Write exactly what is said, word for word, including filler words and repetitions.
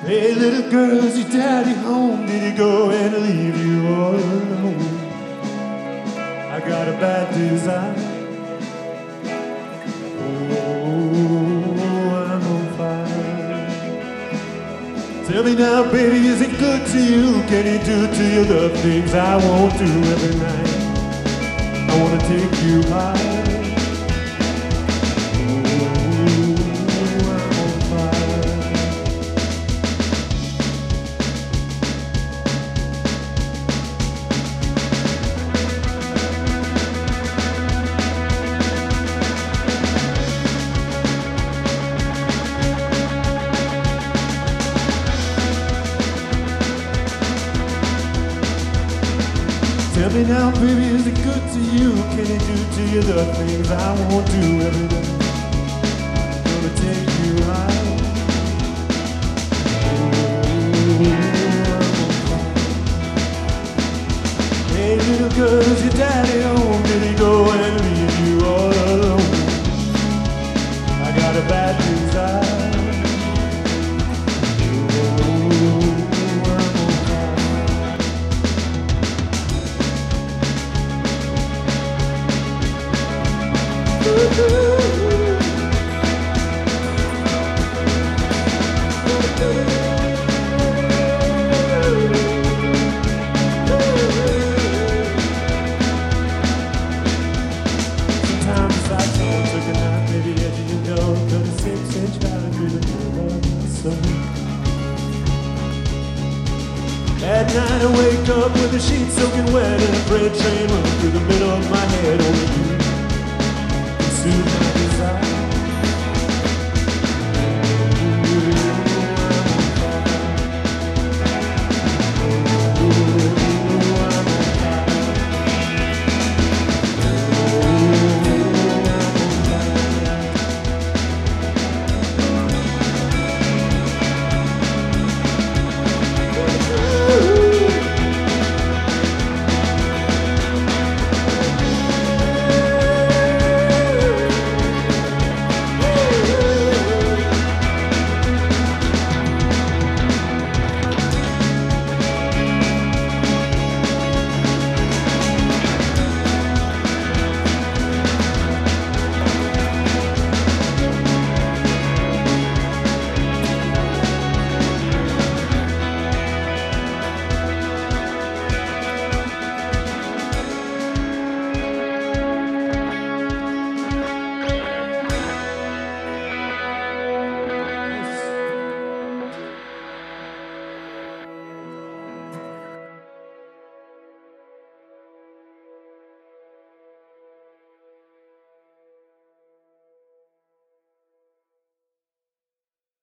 Hey little girl, is your daddy home? Did he go and leave you all alone? I got a bad desire. Oh, I'm on fire. Tell me now, baby, is it good to you? Can he do to you the things I won't do every night? I wanna take you high. Tell me now, baby, is it good to you? Can he do to you the things I won't do every day? Gonna take you high. Oh, hey, little girl, is your daddy home? Did he go and leave you all alone? I got a bad desire. At night I wake up with the sheets soaking wet and a freight train running through the middle of my head. Only you can soothe my desire.